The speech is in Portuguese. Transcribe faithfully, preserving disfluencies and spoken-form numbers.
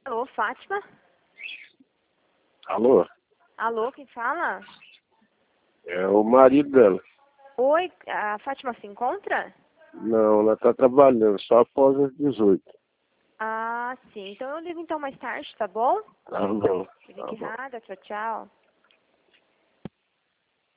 Alô, Fátima? Alô? Alô, quem fala? É o marido dela. Oi, a Fátima se encontra? Não, ela tá trabalhando só após as dezoito. Ah, sim. Então eu ligo então mais tarde, tá bom? Tá bom. Fique Tá bom. errada, tchau, tchau.